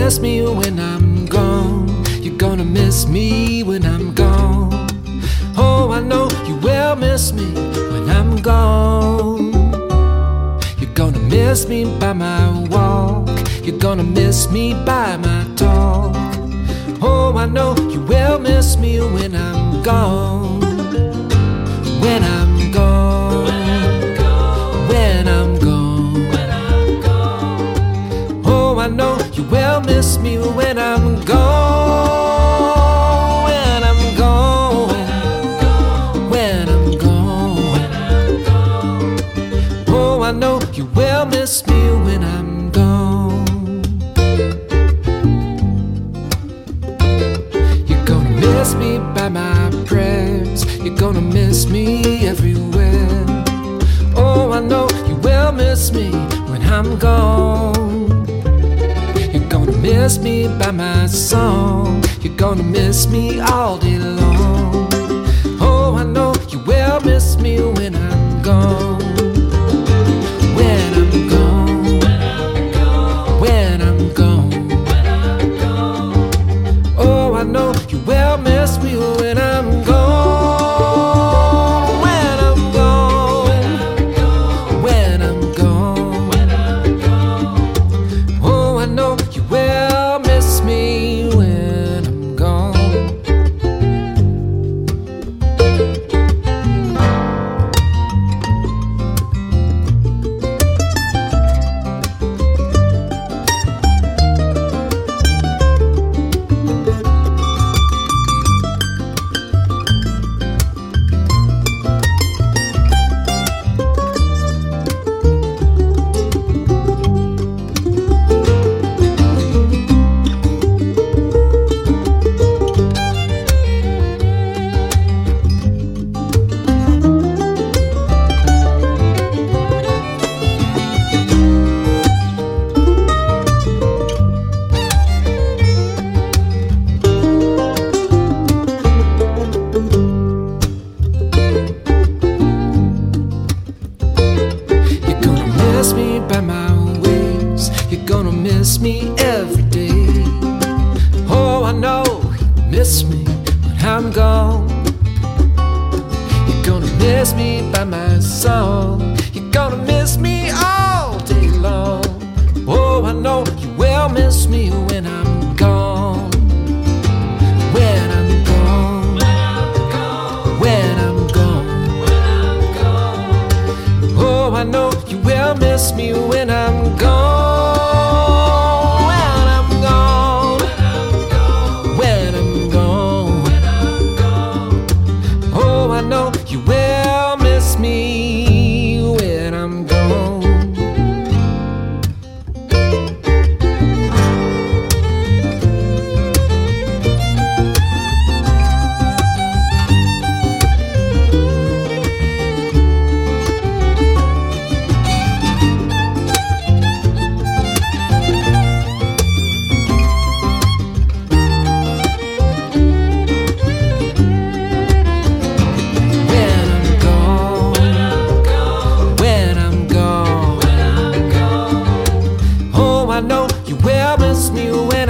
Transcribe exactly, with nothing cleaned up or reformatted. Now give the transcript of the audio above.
miss me when I'm gone. You're gonna miss me when I'm gone. Oh, I know you will miss me when I'm gone. You're gonna miss me by my walk. You're gonna miss me by my talk. Oh, I know you will miss me when I'm gone. When I'm gone. When I'm gone. Oh, I know you will miss me when I'm gone. When I'm gone. When I'm gone. Oh, I know you will miss me when I'm gone. You're gonna miss me by my prayers. You're gonna miss me everywhere. Oh, I know you will miss me when I'm gone. You're gonna miss me by my song. You're gonna miss me all day long. Oh, I know you will miss me when I'm gone. When I'm gone. When I'm gone. Oh, I know you will miss me when I'm gone. When I'm gone. When I'm gone. Oh, I know you will miss me when I'm gone. Miss me by my ways. You're gonna miss me every day. Oh, I know you miss me when I'm gone. You're gonna miss me by my song. You're gonna miss me all day long. Oh, I know you will miss me when I'm gone. When I'm gone. When I'm gone. Oh, I know you will miss me when I'm gone. When I'm gone. When I'm gone. Oh, I know you will miss me when I'm gone. I know you will miss me when